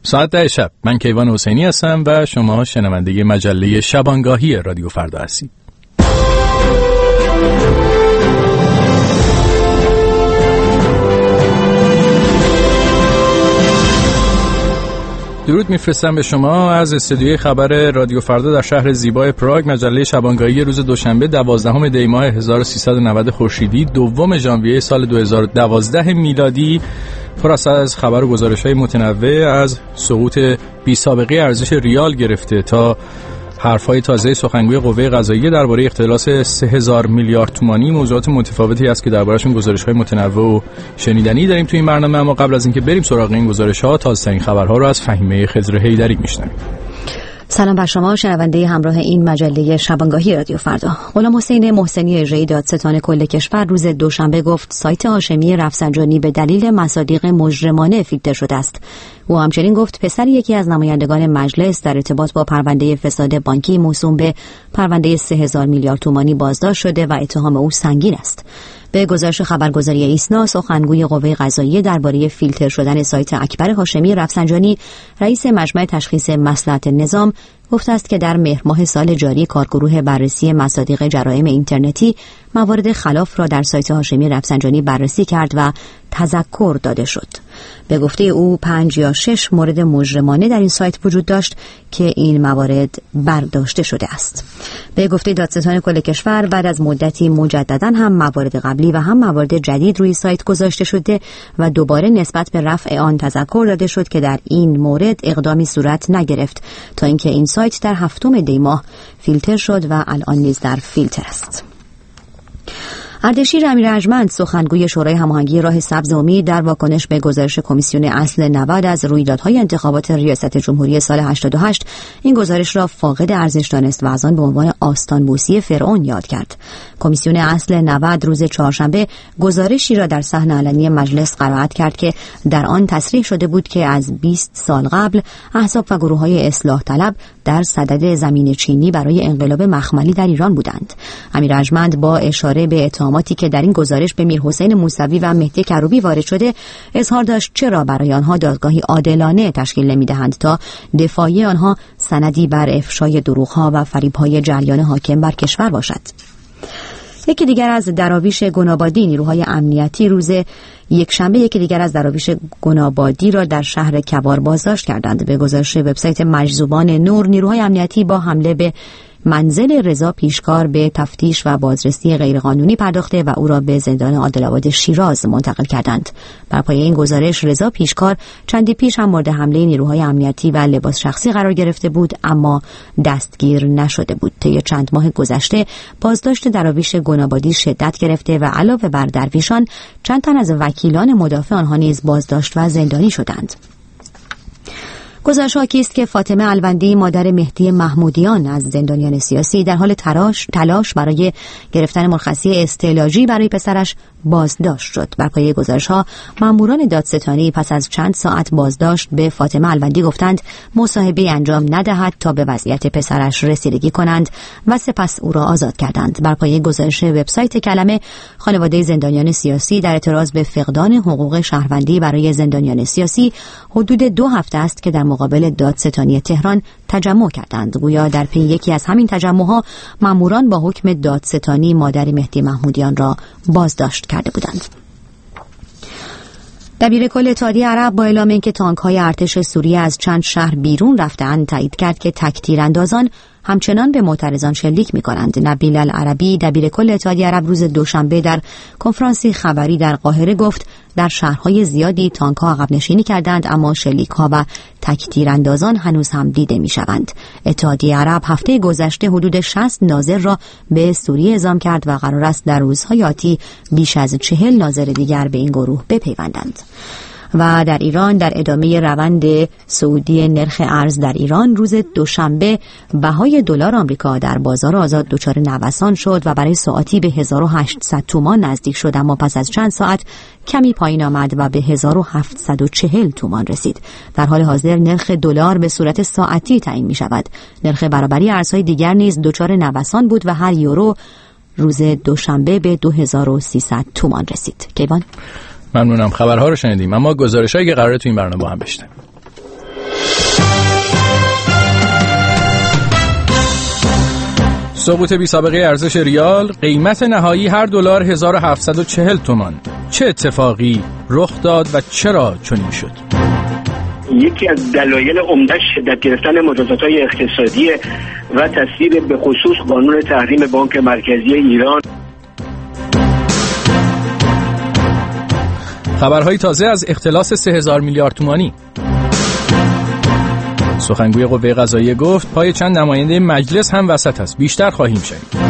ساعت 10 شب. من کیوان حسینی هستم و شما شنونده مجله شبانگاهی رادیو فردا هستید. درود میفرستم به شما از استودیوی خبر رادیو فردا در شهر زیبای پراگ. مجله شبانگاهی روز دوشنبه 12 دی ماه 1390 خورشیدی، 2 ژانویه سال 2012 میلادی، پر از خبر و گزارش‌های متنوع از سقوط بی‌سابقه ارزش ریال گرفته تا حرف‌های تازه سخنگوی قوه قضاییه درباره اختلاس 3000 میلیارد تومانی، موضوعات متفاوتی است که درباره‌شون گزارش‌های متنوع و شنیدنی داریم تو این برنامه. اما قبل از اینکه بریم سراغ این گزارش‌ها، تازه‌ترین خبرها رو از فهیمه خضر حیدری میشنویم. سلام بر شما شنونده همراه این مجله شبانگاهی رادیو فردا. غلام حسین محسنی اجرایی دادستان کل کشور روز دوشنبه گفت سایت هاشمی رفسنجانی به دلیل مصادیق مجرمانه فیلتر شده است. او همچنین گفت پسر یکی از نمایندگان مجلس در ارتباط با پرونده فساد بانکی موسوم به پرونده 3000 میلیارد تومانی بازداشت شده و اتهام او سنگین است. به گزارش خبرگزاری ایسنا، سخنگوی قوه قضاییه درباره فیلتر شدن سایت اکبر هاشمی رفسنجانی، رئیس مجمع تشخیص مصلحت نظام، گفته است که در مهر ماه سال جاری کارگروه بررسی مصادیق جرایم اینترنتی موارد خلاف را در سایت هاشمی رفسنجانی بررسی کرد و تذکر داده شد. به گفته او 5 یا 6 مورد مجرمانه در این سایت وجود داشت که این موارد برداشته شده است. به گفته دادستان کل کشور بعد از مدتی مجددا هم موارد قبلی و هم موارد جدید روی سایت گذاشته شده و دوباره نسبت به رفع آن تذکر داده شد که در این مورد اقدامی صورت نگرفت تا اینکه این سایت در 7 دی ماه فیلتر شد و الان نیز در فیلتر است. اردشیر امیرارجمند، سخنگوی شورای هماهنگی راه سبز امید، در واکنش به گزارش کمیسیون اصل 90 از رویدادهای انتخابات ریاست جمهوری سال 88 این گزارش را فاقد ارزش دانست و از آن به عنوان آستانبوسی فرعون یاد کرد. کمیسیون اصل 90 روز چهارشنبه گزارشی را در صحن علنی مجلس قرائت کرد که در آن تصریح شده بود که از 20 سال قبل احزاب و گروه‌های اصلاح طلب در صدد زمین چینی برای انقلاب مخملی در ایران بودند. امیرارجمند با اشاره به اتهاماتی که در این گزارش به میرحسین موسوی و مهدی کروبی وارد شده، اظهار داشت چرا برای آنها دادگاهی عادلانه تشکیل نمی‌دهند تا دفاعی آنها سندی بر افشای دروغ‌ها و فریب‌های جریان حاکم بر کشور باشد. یکی دیگر از دراویش گنابادی، نیروهای امنیتی روز یکشنبه یکی دیگر از دراویش گنابادی را در شهر کبار بازداشت کردند. به گزارش وبسایت مجذوبان نور، نیروهای امنیتی با حمله به منزل رضا پیشکار به تفتیش و بازرسی غیرقانونی پرداخته و او را به زندان عادل‌آباد شیراز منتقل کردند. بر پایه این گزارش رضا پیشکار چندی پیش هم مورد حمله نیروهای امنیتی و لباس شخصی قرار گرفته بود اما دستگیر نشده بود. طی چند ماه گذشته بازداشت دراویش گنابادی شدت گرفته و علاوه بر درویشان چند تن از وکیلان مدافع آنها نیز بازداشت و زندانی شدند. گزارش حاکی است که فاطمه الوندی، مادر مهدی محمودیان، از زندانیان سیاسی در حال تلاش برای گرفتن مرخصی استعلاجی برای پسرش بازداشت شد. بر پایه گزارش‌ها ماموران دادستانی پس از چند ساعت بازداشت به فاطمه الوندی گفتند مصاحبه انجام ندهد تا به وضعیت پسرش رسیدگی کنند و سپس او را آزاد کردند. بر پایه گزارش وبسایت کلمه، خانواده زندانیان سیاسی در اعتراض به فقدان حقوق شهروندی برای زندانیان سیاسی حدود 2 هفته است که در مقابل دادستانی تهران تجمع کردند. گویا در پی یکی از همین تجمع‌ها ماموران با حکم دادستانی مادر مهدی محمودیان را بازداشت کرده بودند. دبیرکل اتحادیه عرب با اعلام اینکه تانک‌های ارتش سوریه از چند شهر بیرون رفته‌اند تایید کرد که تک‌تیراندازان همچنان به معترضان شلیک می‌کنند. نبیل العربی، دبیرکل اتحادیه عرب، روز دوشنبه در کنفرانسی خبری در قاهره گفت در شهرهای زیادی تانک‌ها عقب نشینی کردند اما شلیک‌ها و تک‌تیراندازان هنوز هم دیده می‌شوند. اتحادیه عرب هفته گذشته حدود 60 ناظر را به سوریه اعزام کرد و قرار است در روزهای آتی بیش از 40 ناظر دیگر به این گروه بپیوندند. و در ایران، در ادامه روند صعودی نرخ ارز در ایران، روز دوشنبه بهای دلار آمریکا در بازار آزاد دچار نوسان شد و برای ساعتی به 1800 تومان نزدیک شد، اما پس از چند ساعت کمی پایین آمد و به 1740 تومان رسید. در حال حاضر نرخ دلار به صورت ساعتی تعیین می شود. نرخ برابری ارزهای دیگر نیز دچار نوسان بود و هر یورو روز دوشنبه به 2300 تومان رسید. کیوان، ممنونم. خبرها رو شنیدیم، اما گزارشایی که قراره تو این برنامه با هم بشنویم. سقوط بی‌سابقه ارزش ریال، قیمت نهایی هر دلار 1740 تومان. چه اتفاقی رخ داد و چرا چنین شد؟ یکی از دلایل عمده شدت گرفتن مجازات‌های اقتصادی و تصویب به خصوص قانون تحریم بانک مرکزی ایران. خبرهای تازه از اختلاس 3000 میلیارد تومانی. سخنگوی قوه قضاییه گفت پای چند نماینده مجلس هم وسط است. بیشتر خواهیم شنید.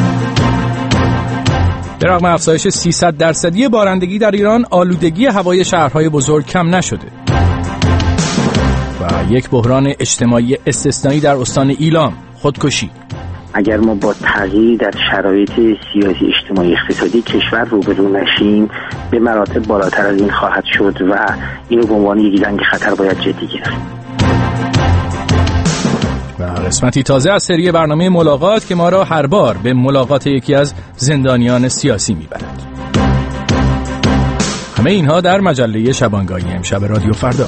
به رغم افزایش 300% بارندگی در ایران، آلودگی هوای شهرهای بزرگ کم نشده. و یک بحران اجتماعی استثنایی در استان ایلام، خودکشی. اگر ما با تغییر در شرایط سیاسی اجتماعی اقتصادی کشور روبرو نشیم، به مراتب بالاتر از این خواهد شد و اینو به عنوان یک زنگ خطر باید جدی گرفت. و قسمتی تازه از سری برنامه ملاقات که ما را هر بار به ملاقات یکی از زندانیان سیاسی میبرد. همه اینها در مجله شبانگاهی امشب رادیو فردا.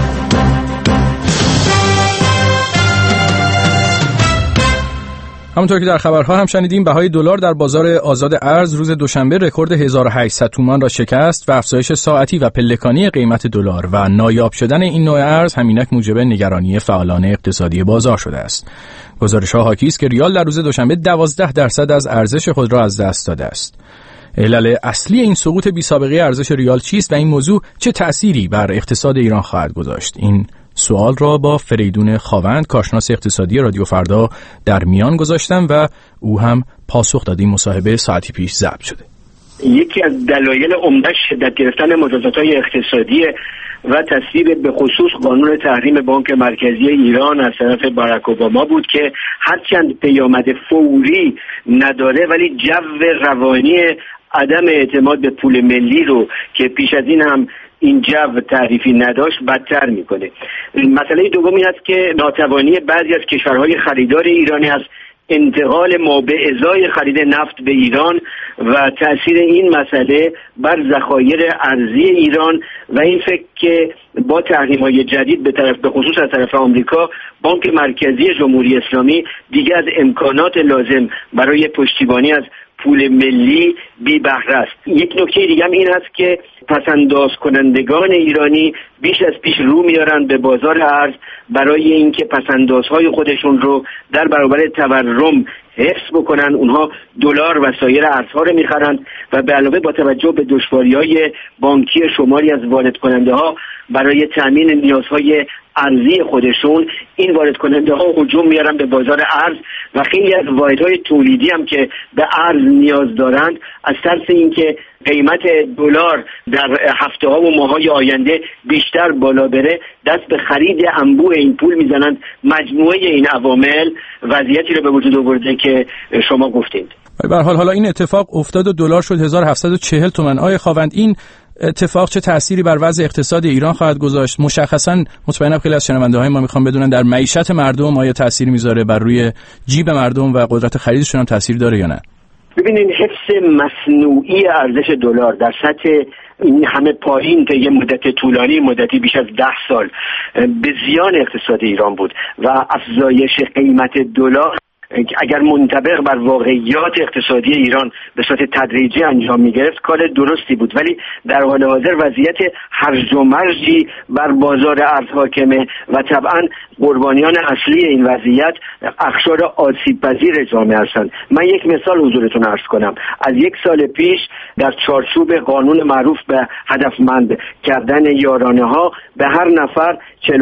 همونطور که در خبرها هم شنیدیم، بهای دلار در بازار آزاد ارز روز دوشنبه رکورد 1800 تومان را شکست و افزایش ساعتی و پلکانی قیمت دلار و نایاب شدن این نوع ارز همینک موجب نگرانی فعالان اقتصادی بازار شده است. گزارش‌ها حاکی است که ریال در روز دوشنبه 12% از ارزش خود را از دست داده است. علل اصلی این سقوط بی‌سابقه ارزش ریال چیست و این موضوع چه تأثیری بر اقتصاد ایران خواهد گذاشت؟ این سوال را با فریدون خاوند، کارشناس اقتصادی رادیو فردا، در میان گذاشتم و او هم پاسخ داد. این مصاحبه ساعتی پیش ضبط شده. یکی از دلایل عمده شدت گرفتن مجازات‌های اقتصادی و تصویب به خصوص قانون تحریم بانک مرکزی ایران از طرف باراک اوباما بود که هرچند پیامد فوری نداره ولی جو روانی عدم اعتماد به پول ملی رو که پیش از این هم این جو تعریفی نداشت بدتر میکنه. مسئله دومی هست که ناتوانی بعضی از کشورهای خریدار ایرانی از انتقال ما به ازای خرید نفت به ایران و تأثیر این مسئله بر ذخایر ارزی ایران و این فکر که با تحریم‌های جدید به خصوص از طرف آمریکا، بانک مرکزی جمهوری اسلامی دیگه از امکانات لازم برای پشتیبانی از پول ملی بی بهره است. یک نکته دیگه هم این هست که پسنداز کنندگان ایرانی بیش از پیش رو میارن به بازار ارز برای اینکه پسندازهای خودشون رو در برابر تورم حفظ بکنن. اونها دلار و سایر ارزها رو میخرن و به علاوه با توجه به دشواری‌های بانکی شماری از وارد کننده ها برای تامین نیازهای ارزی خودشون، این وارد کننده ها هجوم میارن به بازار ارز و خیلی از واحدهای تولیدی هم که به ارز نیاز دارند از ترس اینکه قیمت دلار در هفته ها و ماه های آینده بیشتر بالا بره دست به خرید انبوه این پول میزنند. مجموعه این عوامل وضعیتی رو به وجود آورده که شما گفتید. به هر حال حالا این اتفاق افتاد و دلار شد 1740 تومان. آقای خاوند، این اتفاق چه تأثیری بر وضع اقتصاد ایران خواهد گذاشت؟ مشخصاً مطمئنم خیلی از شنونده‌های ما میخوان بدونن در معیشت مردم آیا تأثیری میذاره، بر روی جیب مردم و قدرت خریدشون هم تأثیر داره یا نه؟ ببینید، حفظ مصنوعی ارزش دلار در سطح این همه پایین تا یه مدت طولانی، مدتی بیش از 10 سال، به زیان اقتصاد ایران بود و افزایش قیمت دلار اگر منطبق بر واقعیات اقتصادی ایران به صورت تدریجی انجام می‌گرفت کار درستی بود، ولی در حال حاضر وضعیت هرج و مرجی بر بازار ارز حاکمه و طبعا قربانیان اصلی این وضعیت اقشار آسیب پذیر جامعه هستند. من یک مثال حضورتون عرض کنم. از 1 سال پیش در چارچوب قانون معروف به هدفمند کردن یارانه ها به هر نفر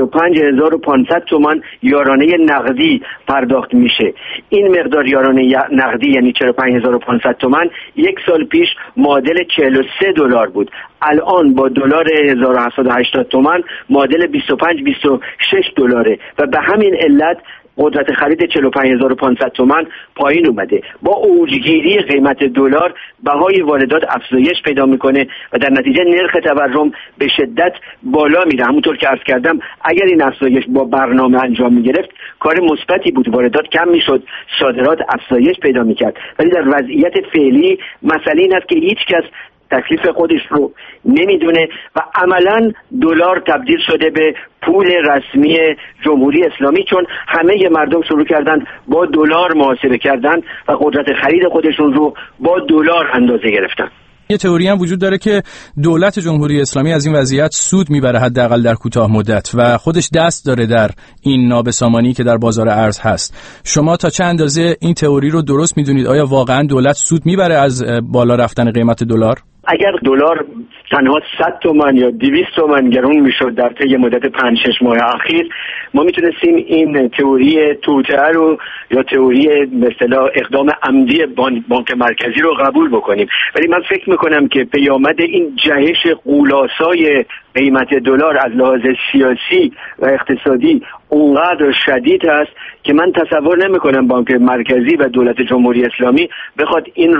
45500 تومان یارانه نقدی پرداخت میشه. این مقدار یارانه نقدی یعنی 45500 تومان 1 سال پیش معادل 43 دلار بود. الان با دلار 1780 تومان معادل 25-26 دلاره و به همین علت قدرت خرید 45500 تومان پایین اومده. با اوجگیری قیمت دلار بهای واردات افزایش پیدا میکنه و در نتیجه نرخ تورم به شدت بالا میره. همونطور که عرض کردم اگر این افزایش با برنامه انجام میگرفت کار مثبتی بود، واردات کم میشد، صادرات افزایش پیدا میکرد، ولی در وضعیت فعلی مسئله این است که هیچ کس تکلیف خودش رو نمیدونه و عملاً دلار تبدیل شده به پول رسمی جمهوری اسلامی، چون همه مردم شروع کردن با دلار محاسبه کردن و قدرت خرید خودشون رو با دلار اندازه گرفتن. یه تئوری هم وجود داره که دولت جمهوری اسلامی از این وضعیت سود میبره، حداقل در کوتاه مدت، و خودش دست داره در این نابسامانی که در بازار ارز هست. شما تا چه اندازه این تئوری رو درست میدونید؟ آیا واقعا دولت سود میبره از بالا رفتن قیمت دلار؟ اگر دلار تنها 100 تومان یا 200 تومان گرون میشد در طی مدت 5-6 ماه اخیر، ما میتونستیم این تئوری توطئه رو یا تئوری به اصطلاح اقدام عمدی بانک مرکزی رو قبول بکنیم. ولی من فکر میکنم که پیامد این جهش غولاسای قیمت دلار از لحاظ سیاسی و اقتصادی اونقدر شدید است که من تصور نمی‌کنم بانک مرکزی و دولت جمهوری اسلامی بخواد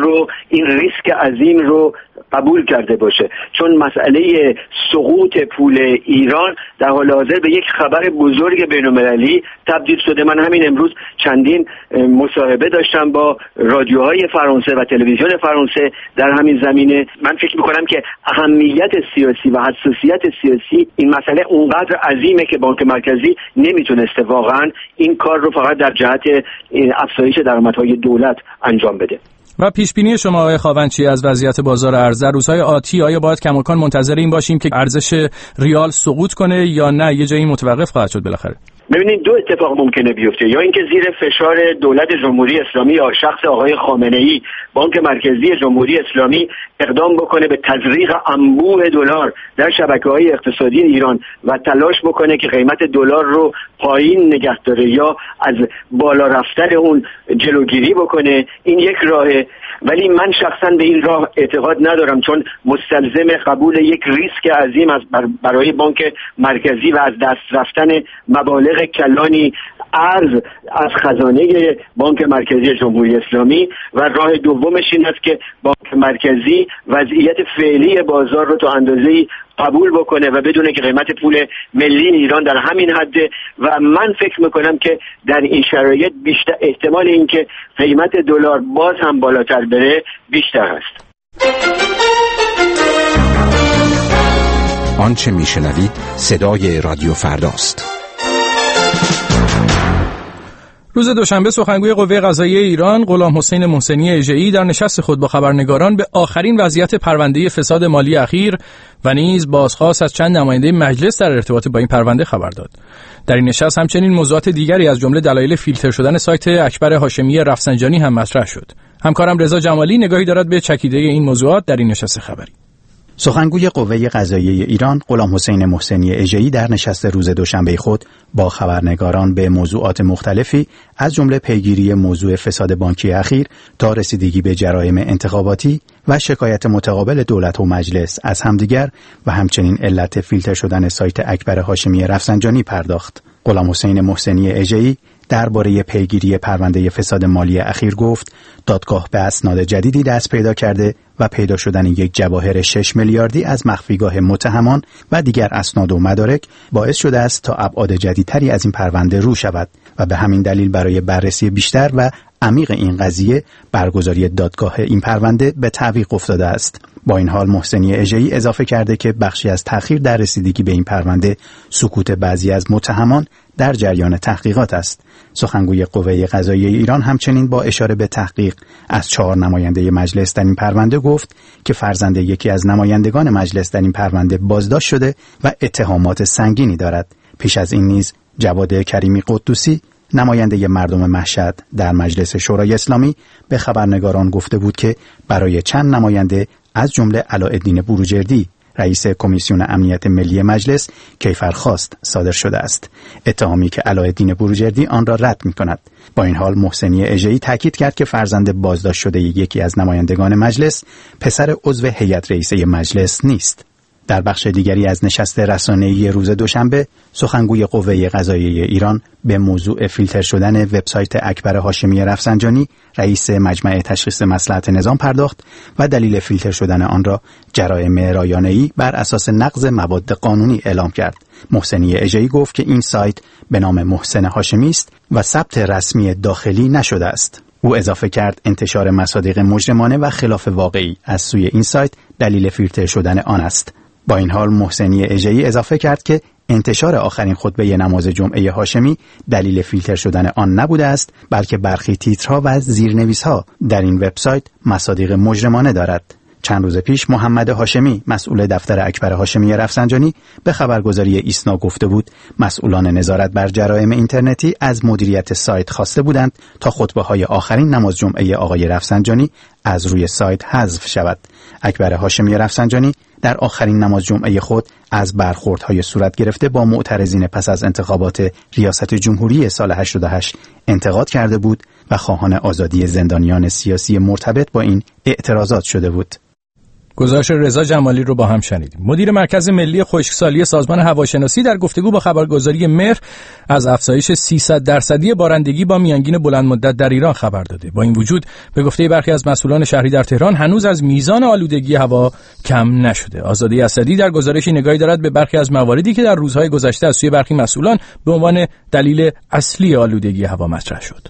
این ریسک عظیم رو قبول کرده باشه، چون مسئله سقوط پول ایران در حال حاضر به یک خبر بزرگ بین‌المللی تبدیل شده. من همین امروز چندین مصاحبه داشتم با رادیوهای فرانسه و تلویزیون فرانسه در همین زمینه. من فکر می‌کنم که اهمیت سیاسی و حساسیت سیاسی این مسئله اونقدر عظیمه که بانک مرکزی نمیتونسته واقعا این کار رو فقط در جهت افزایش درآمدهای دولت انجام بده. و پیش بینی شما آقای خاونچی از وضعیت بازار ارز در روزهای آتی، آیا باید کماکان منتظر این باشیم که ارزش ریال سقوط کنه یا نه یه جایی متوقف خواهد شد بالاخره؟ ببینید دو اتفاق ممکنه بیفته، یا اینکه زیر فشار دولت جمهوری اسلامی یا شخص آقای خامنه‌ای بانک مرکزی جمهوری اسلامی اقدام بکنه به تزریق انبوه دلار در شبکه‌های اقتصادی ایران و تلاش بکنه که قیمت دلار رو پایین نگه داره یا از بالا رفتن اون جلوگیری بکنه. این یک راهه، ولی من شخصا به این راه اعتقاد ندارم، چون مستلزم قبول یک ریسک عظیم برای بانک مرکزی و از دست رفتن مبالغ کلانی ارز از خزانه بانک مرکزی جمهوری اسلامی، و راه دومش این است که بانک مرکزی وضعیت فعلی بازار رو تا اندازه‌ای قبول بکنه و بدونه که قیمت پول ملی ایران در همین حده، و من فکر میکنم که در این شرایط بیشتر احتمال این که قیمت دلار باز هم بالاتر بره بیشتر است. آنچه میشنوید صدای رادیو فرداست. روز دوشنبه سخنگوی قوه قضاییه ایران غلام حسین محسنی اژه‌ای در نشست خود با خبرنگاران به آخرین وضعیت پرونده فساد مالی اخیر و نیز بازخواست از چند نماینده مجلس در ارتباط با این پرونده خبر داد. در این نشست همچنین موضوعات دیگری از جمله دلایل فیلتر شدن سایت اکبر هاشمی رفسنجانی هم مطرح شد. همکارم رضا جمالی نگاهی دارد به چکیده این موضوعات در این نشست خبری. سخنگوی قوه قضاییه ایران غلام حسین محسنی اژه‌ای در نشست روز دوشنبه خود با خبرنگاران به موضوعات مختلفی از جمله پیگیری موضوع فساد بانکی اخیر تا رسیدگی به جرایم انتخاباتی و شکایت متقابل دولت و مجلس از همدیگر و همچنین علت فیلتر شدن سایت اکبر هاشمی رفسنجانی پرداخت. غلام حسین محسنی اژه‌ای درباره پیگیری پرونده فساد مالی اخیر گفت دادگاه به اسناد جدیدی دست پیدا کرده و پیدا شدن یک جواهر 6 میلیاردی از مخفیگاه متهمان و دیگر اسناد و مدارک باعث شده است تا ابعاد جدیدتری از این پرونده رو شود و به همین دلیل برای بررسی بیشتر و عمیق این قضیه برگزاری دادگاه این پرونده به تعویق افتاده است. با این حال محسنی اژه‌ای اضافه کرده که بخشی از تأخیر در رسیدگی به این پرونده سکوت بعضی از متهمان در جریان تحقیقات است. سخنگوی قوه قضاییه ایران همچنین با اشاره به تحقیق از 4 نماینده مجلس در این پرونده گفت که فرزند یکی از نمایندگان مجلس در این پرونده بازداشت شده و اتهامات سنگینی دارد. پیش از این نیز جواد کریمی قدوسی نماینده مردم مشهد در مجلس شورای اسلامی به خبرنگاران گفته بود که برای چند نماینده از جمله علاءالدین بروجردی رئیس کمیسیون امنیت ملی مجلس کیفرخواست صادر شده است، اتهامی که علاءالدین بروجردی آن را رد می‌کند. با این حال محسنی اژه‌ای تاکید کرد که فرزند بازداشت شده یکی از نمایندگان مجلس پسر عضو هیئت رئیسه مجلس نیست. در بخش دیگری از نشست رسانه‌ای روز دوشنبه سخنگوی قوه قضاییه ایران به موضوع فیلتر شدن وبسایت اکبر هاشمی رفسنجانی رئیس مجمع تشخیص مصلحت نظام پرداخت و دلیل فیلتر شدن آن را جرایم رایانه‌ای بر اساس نقض مواد قانونی اعلام کرد. محسنی اژه‌ای گفت که این سایت به نام محسن هاشمی است و ثبت رسمی داخلی نشده است. او اضافه کرد انتشار مصادیق مجرمانه و خلاف واقعی از سوی این سایت دلیل فیلتر شدن آن است. با این حال محسنی اژه‌ای اضافه کرد که انتشار آخرین خطبه نماز جمعه هاشمی دلیل فیلتر شدن آن نبوده است، بلکه برخی تیترها و زیرنویس‌ها در این وبسایت مصادیق مجرمانه دارد. چند روز پیش محمد هاشمی مسئول دفتر اکبر هاشمی رفسنجانی به خبرگزاری ایسنا گفته بود مسئولان نظارت بر جرایم اینترنتی از مدیریت سایت خواسته بودند تا خطبه‌های آخرین نماز جمعه آقای رفسنجانی از روی سایت حذف شود. اکبر هاشمی رفسنجانی در آخرین نماز جمعه خود از برخوردهای صورت گرفته با معترضین پس از انتخابات ریاست جمهوری سال 88 انتقاد کرده بود و خواهان آزادی زندانیان سیاسی مرتبط با این اعتراضات شده بود. گزارش رضا جمالی رو با هم شنیدیم. مدیر مرکز ملی خشکسالی سازمان هواشناسی در گفتگو با خبرگزاری مهر از افزایش 300% بارندگی با میانگین بلند مدت در ایران خبر داده. با این وجود به گفته برخی از مسئولان شهری در تهران هنوز از میزان آلودگی هوا کم نشده. آزاده اسدی در گزارشی نگاهی دارد به برخی از مواردی که در روزهای گذشته از سوی برخی مسئولان به عنوان دلیل اصلی آلودگی هوا مطرح شد.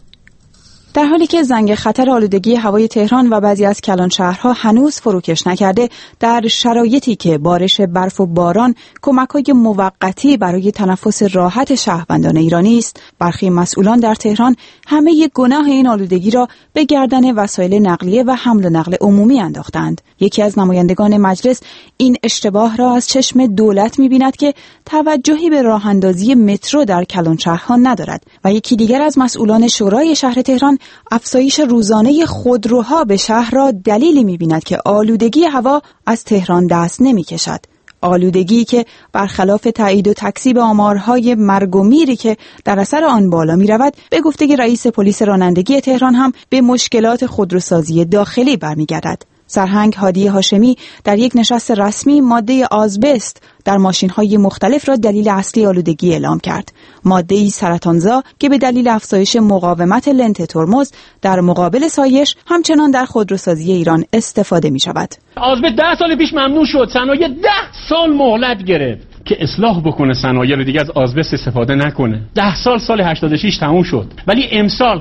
در حالی که زنگ خطر آلودگی هوای تهران و بعضی از کلان شهرها هنوز فروکش نکرده، در شرایطی که بارش برف و باران کمک‌های موقتی برای تنفس راحت شهروندان ایرانی است، برخی مسئولان در تهران همه گناه این آلودگی را به گردن وسایل نقلیه و حمل و نقل عمومی انداختند. یکی از نمایندگان مجلس این اشتباه را از چشم دولت می‌بیند که توجهی به راه‌اندازی مترو در کلان شهرها ندارد و یکی دیگر از مسئولان شورای شهر تهران افزایش روزانه خودروها به شهر را دلیلی می‌بیند که آلودگی هوا از تهران دست نمی‌کشد. آلودگی که برخلاف تایید و تکذیب آمارهای مرگ و میری که در اثر آن بالا می‌رود، به گفته رئیس پلیس رانندگی تهران هم به مشکلات خودروسازی داخلی برمیگردد. سرهنگ هادی هاشمی در یک نشست رسمی ماده آزبست در ماشین‌های مختلف را دلیل اصلی آلودگی اعلام کرد. ماده‌ای سرطانزا که به دلیل افزایش مقاومت لنت ترمز در مقابل سایش همچنان در خودروسازی ایران استفاده می‌شود. آزبست 10 سال پیش ممنوع شد، صنایع 10 سال مهلت گرفت که اصلاح بکنه، صنایع رو دیگه از آزبست استفاده نکنه. 10 سال 86 تموم شد، ولی امسال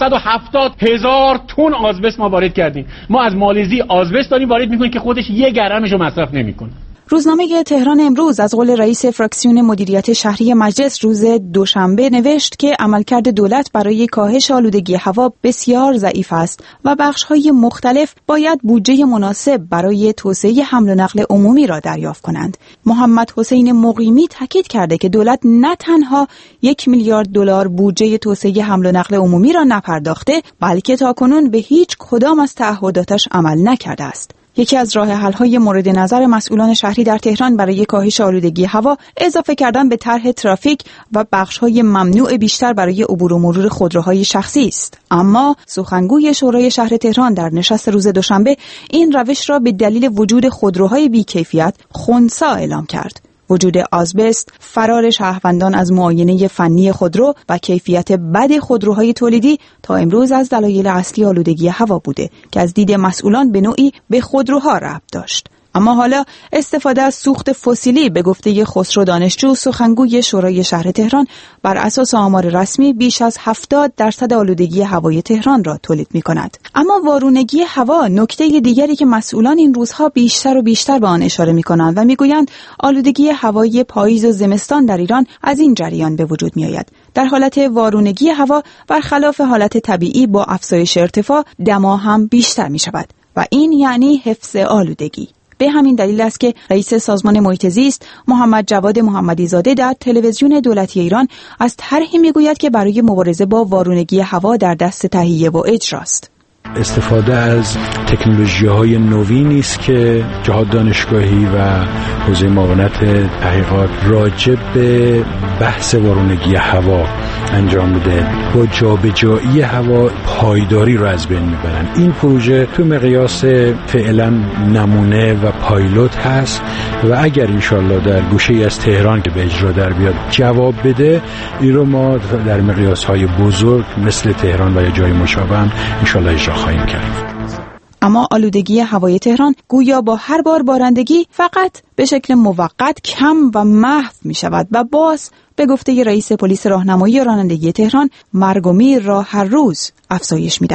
770,000 تن آزبست ما وارد کردیم. ما از مالزی آزبست داریم وارد میکنیم که خودش 1 گرمش رو مصرف نمیکنه. روزنامه تهران امروز از قول رئیس فراکسیون مدیریت شهری مجلس روز دوشنبه نوشت که عملکرد دولت برای کاهش آلودگی هوا بسیار ضعیف است و بخش‌های مختلف باید بودجه مناسب برای توسعه حمل و نقل عمومی را دریافت کنند. محمد حسین مقیمی تاکید کرده که دولت نه تنها 1 میلیارد دلار بودجه توسعه حمل و نقل عمومی را نپرداخته، بلکه تاکنون به هیچ کدام از تعهداتش عمل نکرده است. یکی از راه حل‌های مورد نظر مسئولان شهری در تهران برای کاهش آلودگی هوا اضافه کردن به طرح ترافیک و بخش‌های ممنوع بیشتر برای عبور و مرور خودروهای شخصی است. اما سخنگوی شورای شهر تهران در نشست روز دوشنبه این روش را به دلیل وجود خودروهای بی‌کیفیت خنثی اعلام کرد. وجود آزبست، فرار شهروندان از معاینه فنی خودرو و کیفیت بد خودروهای تولیدی تا امروز از دلایل اصلی آلودگی هوا بوده که از دید مسئولان به نوعی به خودروها ربط داشت. اما حالا استفاده از سوخت فسیلی به گفته خسرو دانشجو، سخنگوی شورای شهر تهران، بر اساس آمار رسمی بیش از 70% آلودگی هوای تهران را تولید می‌کند. اما وارونگی هوا نکته دیگری که مسئولان این روزها بیشتر و بیشتر به آن اشاره می‌کنند و می‌گویند آلودگی هوایی پاییز و زمستان در ایران از این جریان به وجود می‌آید. در حالت وارونگی هوا برخلاف حالت طبیعی با افزایش ارتفاع دما هم بیشتر می‌شود و این یعنی حفظ آلودگی. به همین دلیل است که رئیس سازمان محیط زیست محمد جواد محمدی‌زاده در تلویزیون دولتی ایران از طرحی میگوید که برای مبارزه با وارونگی هوا در دست تهیه و اجراست. استفاده از تکنولوژی‌های نوینی است که جهات دانشگاهی و حوزه معاونت تحقیقات راجع به بحث وارونگی هوا انجام میده. با جابجایی هوا پایداری رو از بین میبرن. این پروژه تو مقیاس فعلا نمونه و پایلوت هست و اگر انشالله در گوشه‌ای از تهران که به اجرا در بیاد جواب بده، این رو ما در مقیاس‌های بزرگ مثل تهران و یا جای مشابه انشالله اجرا خواهیم کرد. اما آلودگی هوای تهران گویا با هر بار بارندگی فقط به شکل موقت کم و محو می شود و باز به گفته رئیس پلیس راهنمایی رانندگی تهران مرگ و میر را هر روز افزایش می دهد.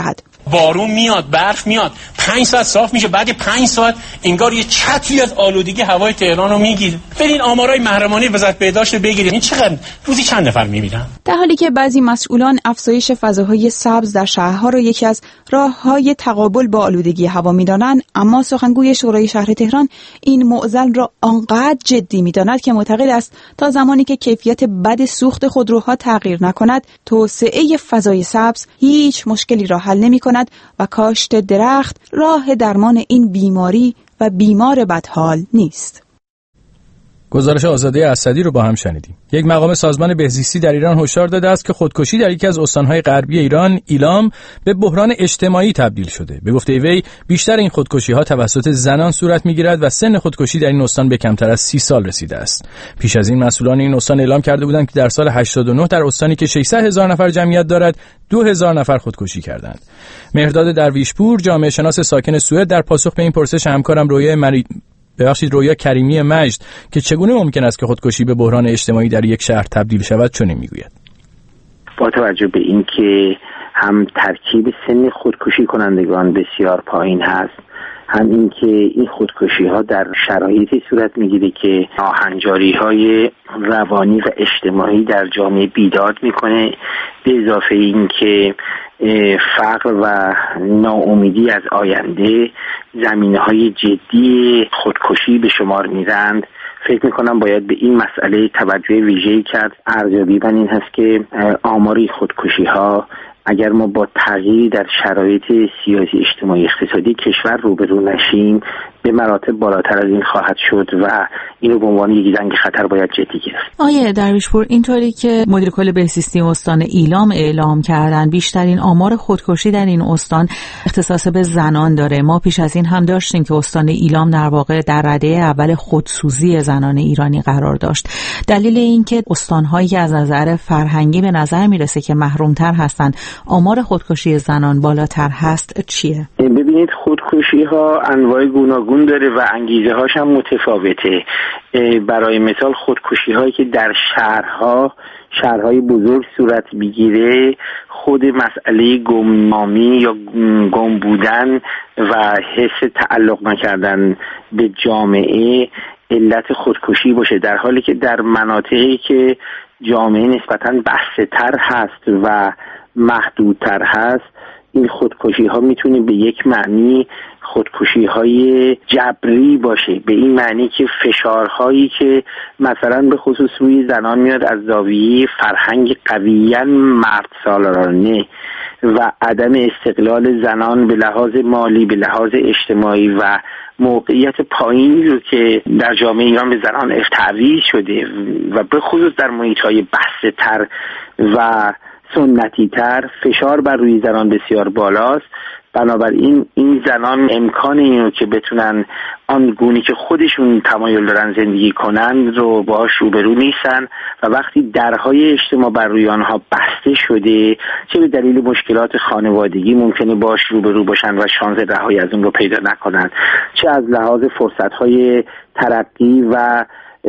بارون میاد، برف میاد، 5 ساعت صاف میشه، بعد 5 ساعت انگار یه چتری از آلودگی هوای تهران رو میگیره. برین آمارای محرمانه وزارت بهداشت بگیرید، این چقدر روزی چند نفر میمیرن. در حالی که بعضی مسئولان افزایش فضاهای سبز در شهرها را یکی از راه‌های تقابل با آلودگی هوا می‌دانند، اما سخنگوی شورای شهر تهران این معضل را آنقدر جدی می‌داند که معتقد است تا زمانی که کیفیت بد سوخت خودروها تغییر نکند، توسعه فضای سبز هیچ مشکلی را حل نمی‌کند و کاشت درخت راه درمان این بیماری و بیمار بدحال نیست. گزارش آزاده اسدی رو با هم شنیدیم. یک مقام سازمان بهزیستی در ایران هشدار داده است که خودکشی در یکی از استان‌های غربی ایران، ایلام، به بحران اجتماعی تبدیل شده. به گفته وی، بیشتر این خودکشی‌ها توسط زنان صورت می‌گیرد و سن خودکشی در این استان به کمتر از 30 سال رسیده است. پیش از این مسئولان این استان اعلام کرده بودند که در سال 89 در استانی که 600,000 نفر جمعیت دارد، 2000 نفر خودکشی کردند. مهرداد درویشپور، جامعه شناس ساکن سوئد، در پاسخ به این پرسش همکارم رویا کریمی مجد که چگونه ممکن است که خودکشی به بحران اجتماعی در یک شهر تبدیل شود چنین میگوید. با توجه به اینکه هم ترکیب سن خودکشی کنندگان بسیار پایین هست، هم اینکه این خودکشی ها در شرایطی صورت میگیره که ناهنجاری های روانی و اجتماعی در جامعه بیداد میکنه، به اضافه اینکه فقر و ناامیدی از آینده زمینه‌های جدی خودکشی به شمار میرند، فکر میکنم باید به این مسئله توجه ویژه‌ای کرد. ارزیابی من این هست که آمار خودکشی ها اگر ما با تغییری در شرایط سیاسی اجتماعی اقتصادی کشور روبرو نشیم به مراتب بالاتر از این خواهد شد و اینو به عنوان یک زنگ خطر باید جدی گرفت. آیه درویشپور، اینطوری که مدیر کل بهزیستی استان ایلام اعلام کردن بیشترین آمار خودکشی در این استان اختصاص به زنان داره. ما پیش از این هم داشتیم که استان ایلام در واقع در رده اول خودسوزی زنان ایرانی قرار داشت. دلیل این که استان‌هایی که از نظر فرهنگی به نظر میرسه که محروم‌تر هستن آمار خودکشی زنان بالاتر هست چیه؟ ببینید، خودکشی ها انواع گوناگون داره و انگیزه هاش هم متفاوته. برای مثال خودکشی هایی که در شهرهای بزرگ صورت بگیره، خود مسئله گمنامی یا گم بودن و حس تعلق نکردن به جامعه علت خودکشی باشه، در حالی که در مناطقی که جامعه نسبتاً بسته‌تر هست و محدودتر هست، این خودکشی ها میتونه به یک معنی خودکشی های جبری باشه، به این معنی که فشارهایی که مثلا به خصوص روی زنان میاد از زاویه فرهنگ قویاً مرد سالارانه و عدم استقلال زنان به لحاظ مالی، به لحاظ اجتماعی و موقعیت پایینی رو که در جامعه ایران به زنان تعویض شده و به خصوص در محیط‌های بسته‌تر و سنتی تر فشار بر روی زنان بسیار بالاست. بنابراین این زنان امکان اینو که بتونن آن گونی که خودشون تمایل دارن زندگی کنن رو باهاش روبرو نیستن و وقتی درهای اجتماع بر روی آنها بسته شده، چه به دلیل مشکلات خانوادگی ممکنه باهاش روبرو باشن و شانس رهایی از اون رو پیدا نکنن، چه از لحاظ فرصت‌های ترقی و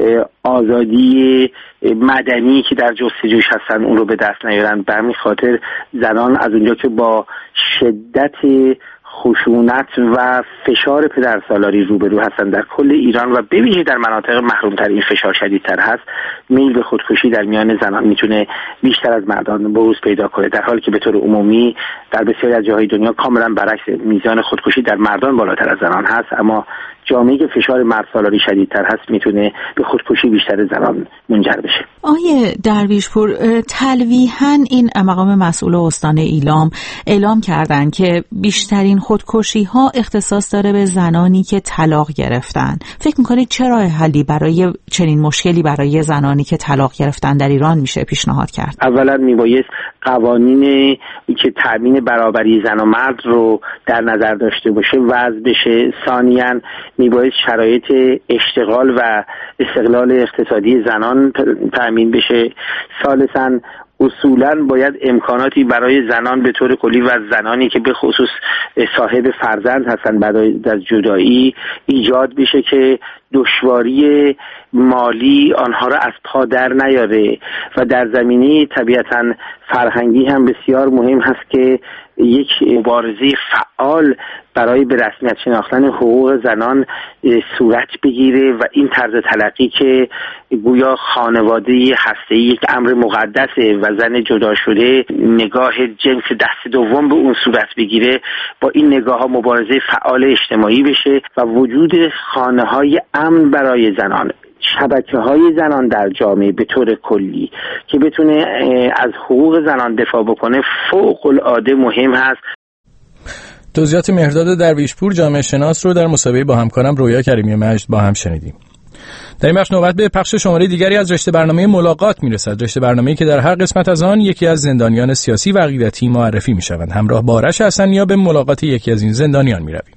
آزادی مدنی که در جستجوش هستن اون رو به دست نیارن. به همین خاطر زنان از اونجا که با شدت خشونت و فشار پدرسالاری روبرو هستن در کل ایران و به ویژه در مناطق محروم‌تر این فشار شدیدتر هست، میل به خودکشی در میان زنان میتونه بیشتر از مردان بروز پیدا کنه، در حالی که به طور عمومی در بسیاری از جاهای دنیا کاملا برعکس، میزان خودکشی در مردان بالاتر از زنان هست، اما جامعه‌ای که فشار مردسالاری شدیدتر هست میتونه به خودکشی بیشتر زنان منجر بشه. آیه درویشپور، تلویحاً این مقام مسئول استان ایلام اعلام کردن که بیشترین خودکشی ها اختصاص داره به زنانی که طلاق گرفتن. فکر میکنید چه راه حلی برای چنین مشکلی برای زنانی که طلاق گرفتن در ایران میشه پیشنهاد کرد؟ اولا میبایست قوانین که تامین برابری زن و مرد رو در نظر داشته باشه وضع بشه. ثانیاً میبایست شرایط اشتغال و استقلال اقتصادی زنان تامین بشه. ثالثاً اصولاً باید امکاناتی برای زنان به طور کلی و زنانی که به خصوص صاحب فرزند هستن بعد از جدایی ایجاد بشه که دشواری مالی آنها را از پا در نیاره. و در زمینه طبیعتاً فرهنگی هم بسیار مهم هست که یک مبارزه فعال برای به رسمیت شناختن حقوق زنان صورت بگیره و این طرز تلقی که گویا خانواده هسته‌ای یک امر مقدسه و زن جدا شده نگاه جنس دست دوم به اون صورت بگیره، با این نگاه ها مبارزه فعال اجتماعی بشه و وجود خانه‌های امن برای زنان، شبکه‌های زنان در جامعه به طور کلی که بتونه از حقوق زنان دفاع بکنه فوق‌العاده مهم هست. توضیحات مهرداد درویشپور جامعه شناس رو در مسابقه با همکارم رویا کریمی مجد با هم شنیدیم. در این بخش نوبت به پخش شماره دیگری از رشته برنامه ملاقات میرسد. رشته برنامه‌ای که در هر قسمت از آن یکی از زندانیان سیاسی و عقیدتی معرفی میشوند. همراه با آرش حسنیا به ملاقات یکی از این زندانیان میرویم.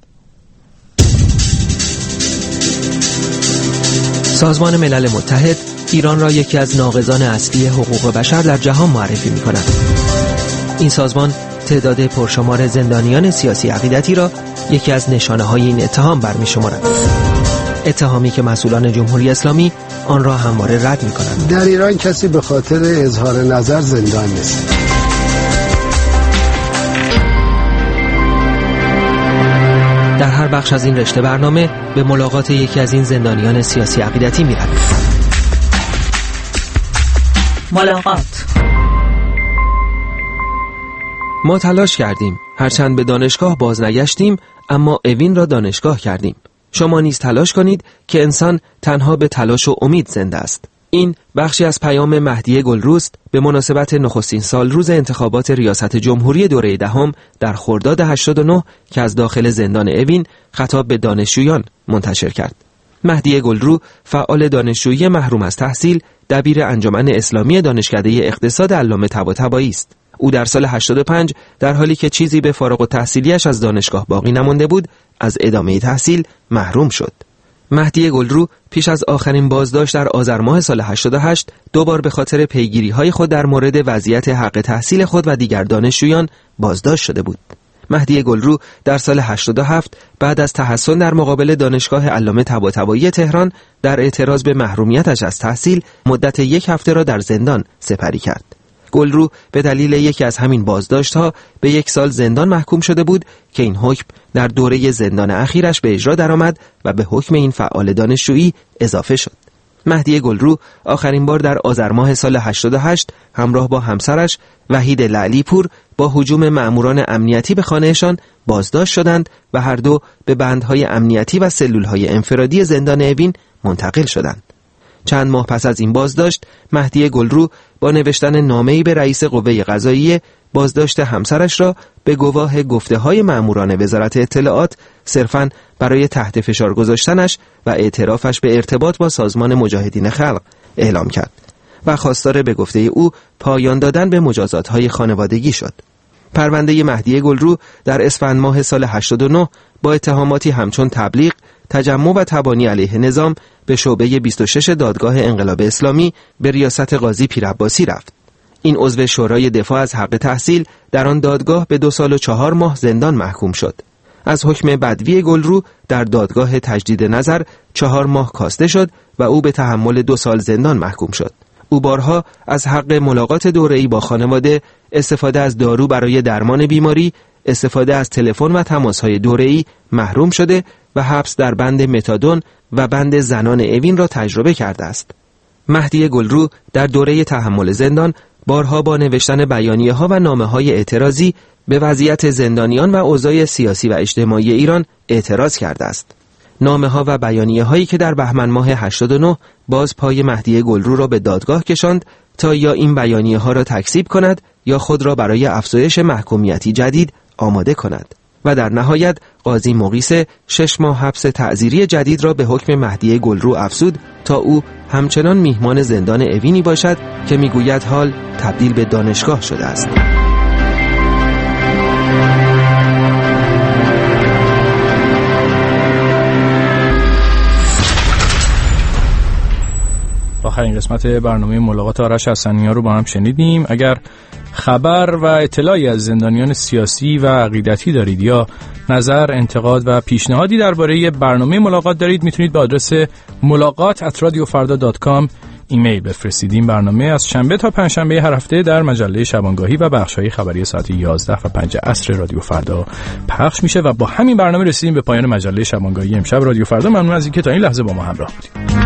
سازمان ملل متحد ایران را یکی از ناقضان اصلی حقوق بشر در جهان معرفی می‌کند. این سازمان تعداد پرشمار زندانیان سیاسی عقیدتی را یکی از نشانه‌های این اتهام برمی‌شمارد. اتهامی که مسئولان جمهوری اسلامی آن را همواره رد می‌کنند. در ایران کسی به خاطر اظهار نظر زندان نیست. در هر بخش از این رشته برنامه به ملاقات یکی از این زندانیان سیاسی عقیدتی می‌رویم. ملاقات. ما تلاش کردیم، هرچند به دانشگاه باز نگشتیم، اما اوین را دانشگاه کردیم. شما نیز تلاش کنید که انسان تنها به تلاش و امید زنده است. این بخشی از پیام مهدی گلروست به مناسبت نخستین سال روز انتخابات ریاست جمهوری دوره دهم در خرداد 89 که از داخل زندان اوین خطاب به دانشجویان منتشر کرد. مهدی گلرو فعال دانشجویی محروم از تحصیل، دبیر انجمن اسلامی دانشکده اقتصاد علامه طباطبایی است. او در سال 85 در حالی که چیزی به فارغ التحصیلیش از دانشگاه باقی نمانده بود، از ادامه تحصیل محروم شد. مهدی گلرو پیش از آخرین بازداشت در آذر ماه سال 88 دوبار به خاطر پیگیری‌های خود در مورد وضعیت حق تحصیل خود و دیگر دانشجویان بازداشت شده بود. مهدی گلرو در سال 87 بعد از تحصن در مقابل دانشگاه علامه طباطبایی تهران در اعتراض به محرومیتش از تحصیل مدت 1 هفته را در زندان سپری کرد. گلرو به دلیل یکی از همین بازداشت‌ها به 1 سال زندان محکوم شده بود که این حکم در دوره زندان اخیرش به اجرا درآمد و به حکم این فعال دانشجویی اضافه شد. مهدی گلرو آخرین بار در آذر ماه سال 88 همراه با همسرش وحید لعلی پور با هجوم مأموران امنیتی به خانهشان بازداشت شدند و هر دو به بندهای امنیتی و سلولهای انفرادی زندان اوین منتقل شدند. چند ماه پس از این بازداشت مهدی گلرو با نوشتن نامه‌ای به رئیس قوه قضاییه بازداشت همسرش را به گواه گفته‌های مأموران وزارت اطلاعات صرفاً برای تحت فشار گذاشتنش و اعترافش به ارتباط با سازمان مجاهدین خلق اعلام کرد و خواستار به گفته او پایان دادن به مجازات‌های خانوادگی شد. پرونده مهدی گلرو در اسفند ماه سال 89 با اتهاماتی همچون تبلیغ، تجمع و تبانی علیه نظام به شعبه 26 دادگاه انقلاب اسلامی به ریاست قاضی پیرعباسی رفت. این عضو شورای دفاع از حق تحصیل در آن دادگاه به 2 سال و 4 ماه زندان محکوم شد. از حکم بدوی گلرو در دادگاه تجدید نظر 4 ماه کاسته شد و او به تحمل 2 سال زندان محکوم شد. او بارها از حق ملاقات دوره‌ای با خانواده، استفاده از دارو برای درمان بیماری، استفاده از تلفن و تماس‌های دوره‌ای محروم شده و حبس در بند متادون و بند زنان اوین را تجربه کرده است. مهدی گلرو در دوره تحمل زندان بارها با نوشتن بیانیه‌ها و نامه‌های اعتراضی به وضعیت زندانیان و اوضاع سیاسی و اجتماعی ایران اعتراض کرده است. نامه‌ها و بیانیه‌هایی که در بهمن ماه 89 باز پای مهدی گلرو را به دادگاه کشاند تا یا این بیانیه‌ها را تکذیب کند یا خود را برای افزایش محکومیتی جدید آماده کند و در نهایت قاضی مقیسه 6 ماه حبس تعزیری جدید را به حکم مهدی گلرو افزود تا او همچنان میهمان زندان اوینی باشد که میگوید حال تبدیل به دانشگاه شده است. آخرین قسمت برنامه ملاقات آرش حسنیا رو با هم شنیدیم. اگر خبر و اطلاعی از زندانیان سیاسی و عقیدتی دارید یا نظر، انتقاد و پیشنهادی درباره برنامه ملاقات دارید، میتونید به آدرس ملاقات@radiofarda.com ایمیل بفرستید. برنامه از شنبه تا پنجشنبه هر هفته در مجله شبانگاهی و بخش‌های خبری ساعت 11 و 5 عصر رادیو فردا پخش میشه و با همین برنامه رسیدیم به پایان مجله شبانگاهی امشب رادیو فردا. ممنون از اینکه تا این لحظه با ما همراه بودید.